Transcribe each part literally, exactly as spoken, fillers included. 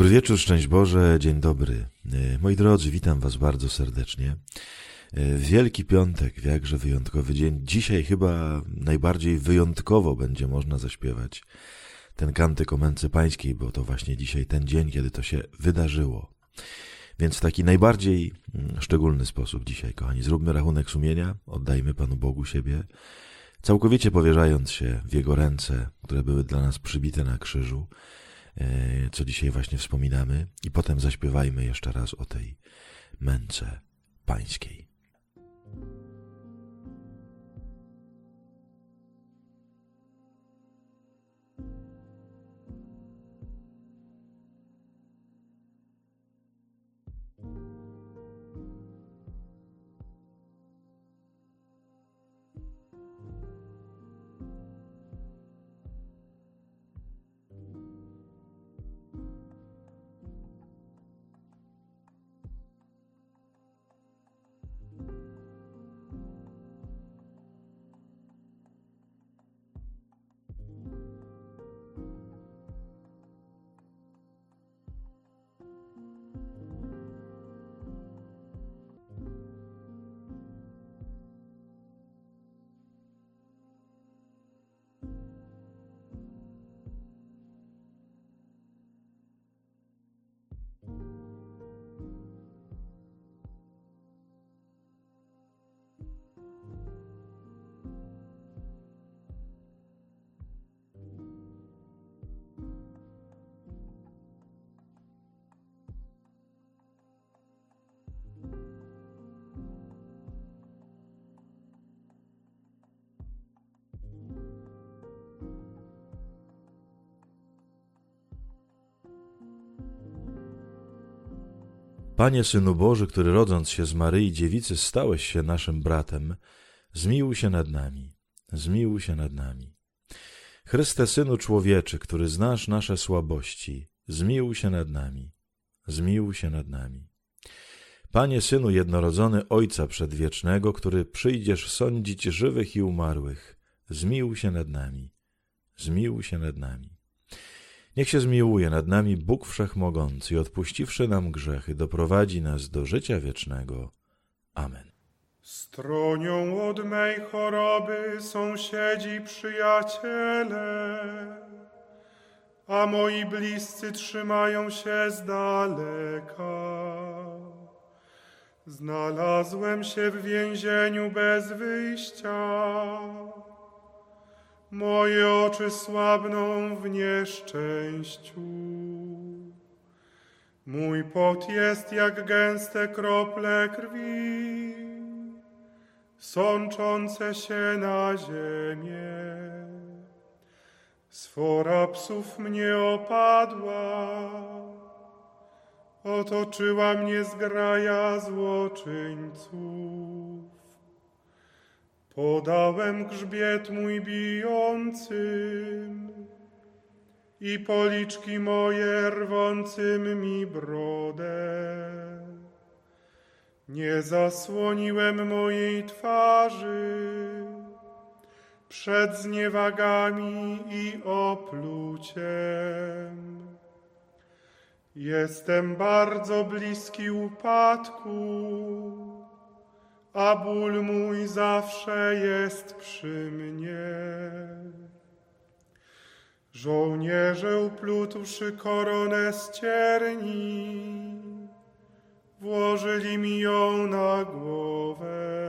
Dobry wieczór, szczęść Boże, dzień dobry. Moi drodzy, witam was bardzo serdecznie. Wielki Piątek, w jakże wyjątkowy dzień. Dzisiaj chyba najbardziej wyjątkowo będzie można zaśpiewać ten kantyk o męce pańskiej, bo to właśnie dzisiaj ten dzień, kiedy to się wydarzyło. Więc w taki najbardziej szczególny sposób dzisiaj, kochani, zróbmy rachunek sumienia, oddajmy Panu Bogu siebie, całkowicie powierzając się w Jego ręce, które były dla nas przybite na krzyżu, co dzisiaj właśnie wspominamy, i potem zaśpiewajmy jeszcze raz o tej męce pańskiej. Panie Synu Boży, który rodząc się z Maryi Dziewicy stałeś się naszym bratem, zmiłuj się nad nami, zmiłuj się nad nami. Chryste, Synu Człowieczy, który znasz nasze słabości, zmiłuj się nad nami, zmiłuj się nad nami. Panie Synu Jednorodzony Ojca Przedwiecznego, który przyjdziesz sądzić żywych i umarłych, zmiłuj się nad nami, zmiłuj się nad nami. Niech się zmiłuje nad nami Bóg Wszechmogący i odpuściwszy nam grzechy, doprowadzi nas do życia wiecznego. Amen. Stronią od mej choroby sąsiedzi przyjaciele, a moi bliscy trzymają się z daleka. Znalazłem się w więzieniu bez wyjścia. Moje oczy słabną w nieszczęściu. Mój pot jest jak gęste krople krwi, sączące się na ziemię. Sfora psów mnie opadła, otoczyła mnie zgraja złoczyńców. Podałem grzbiet mój bijącym i policzki moje rwącym mi brodę. Nie zasłoniłem mojej twarzy przed zniewagami i opluciem. Jestem bardzo bliski upadku, a ból mój zawsze jest przy mnie. Żołnierze uplutłszy koronę z cierni, włożyli mi ją na głowę.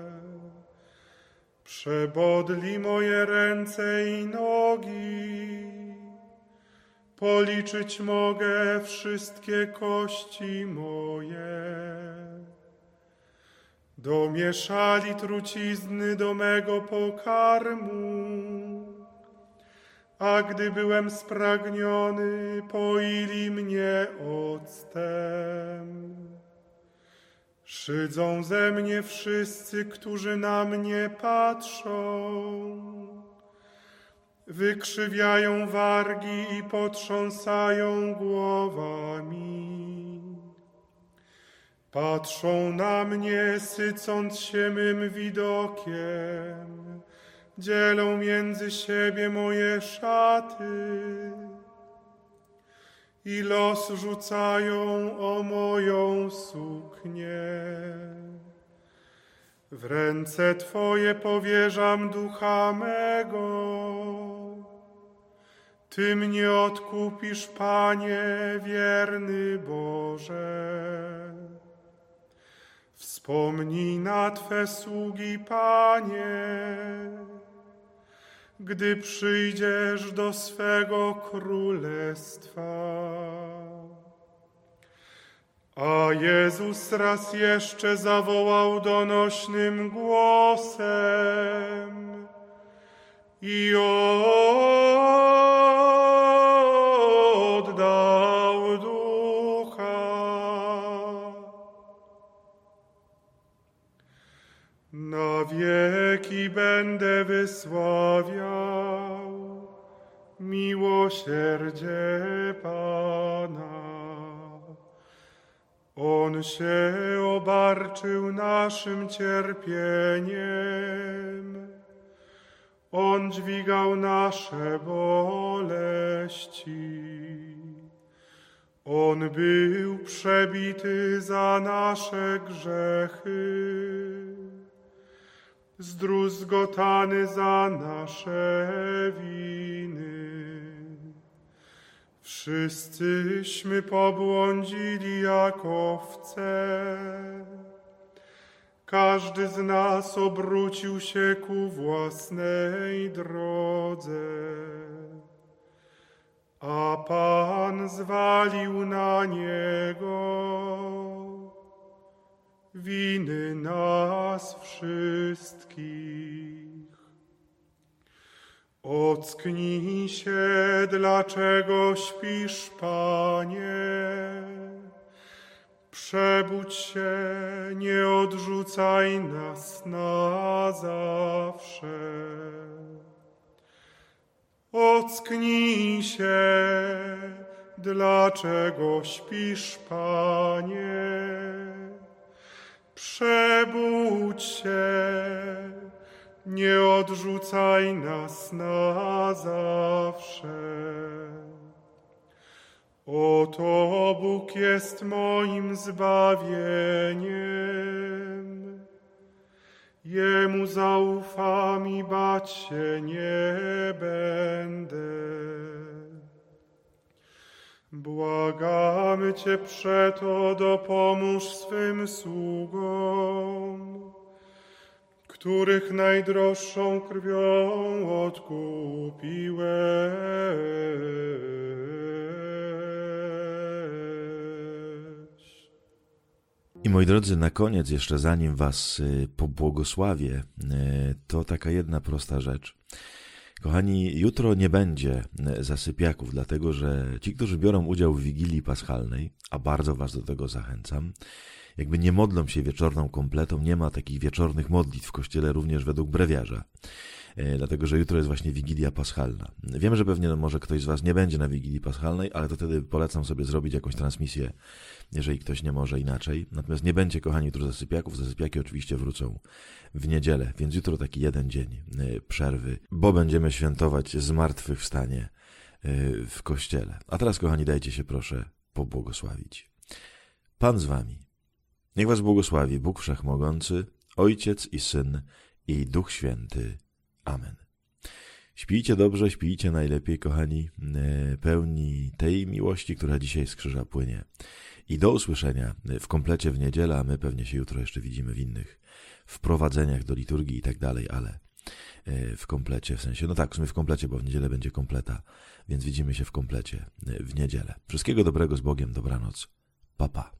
Przebodli moje ręce i nogi, policzyć mogę wszystkie kości moje. Domieszali trucizny do mego pokarmu, a gdy byłem spragniony, poili mnie octem. Szydzą ze mnie wszyscy, którzy na mnie patrzą. Wykrzywiają wargi i potrząsają głowami. Patrzą na mnie, sycąc się mym widokiem. Dzielą między siebie moje szaty i los rzucają o moją suknię. W ręce Twoje powierzam ducha mego. Ty mnie odkupisz, Panie, wierny Boże. Wspomnij na Twe sługi, Panie, gdy przyjdziesz do swego królestwa. A Jezus raz jeszcze zawołał donośnym głosem i oddał ducha. Na wieki będę wysławiał miłosierdzie Pana. On się obarczył naszym cierpieniem, On dźwigał nasze boleści. On był przebity za nasze grzechy, zdruzgotany za nasze winy. Wszyscyśmy pobłądzili jak owce, każdy z nas obrócił się ku własnej drodze, a Pan zwalił na Niego winy nas wszystkich. Ocknij się, dlaczego śpisz, Panie? Przebudź się, nie odrzucaj nas na zawsze. Ocknij się, dlaczego śpisz, Panie? Przebudź się, nie odrzucaj nas na zawsze. Oto Bóg jest moim zbawieniem. Jemu zaufam i bać się nie będę. Błagamy Cię przeto, dopomóż swym sługom, których najdroższą krwią odkupiłeś. I moi drodzy, na koniec, jeszcze zanim was pobłogosławię, to taka jedna prosta rzecz. Kochani, jutro nie będzie zasypiaków, dlatego że ci, którzy biorą udział w Wigilii Paschalnej, a bardzo was do tego zachęcam, jakby nie modlą się wieczorną kompletą, nie ma takich wieczornych modlitw w kościele również według brewiarza, dlatego że jutro jest właśnie Wigilia Paschalna. Wiem, że pewnie no, może ktoś z was nie będzie na Wigilii Paschalnej, ale to wtedy polecam sobie zrobić jakąś transmisję, jeżeli ktoś nie może inaczej. Natomiast nie będzie, kochani, jutro zasypiaków. Zasypiaki oczywiście wrócą w niedzielę, więc jutro taki jeden dzień przerwy, bo będziemy świętować zmartwychwstanie w kościele. A teraz, kochani, dajcie się proszę pobłogosławić. Pan z wami. Niech was błogosławi Bóg Wszechmogący, Ojciec i Syn i Duch Święty. Amen. Śpijcie dobrze, śpijcie najlepiej, kochani, pełni tej miłości, która dzisiaj z krzyża płynie. I do usłyszenia w komplecie w niedzielę, a my pewnie się jutro jeszcze widzimy w innych wprowadzeniach do liturgii i tak dalej, ale w komplecie, w sensie, no tak, w sumie w komplecie, bo w niedzielę będzie kompleta, więc widzimy się w komplecie w niedzielę. Wszystkiego dobrego, z Bogiem, dobranoc, pa pa.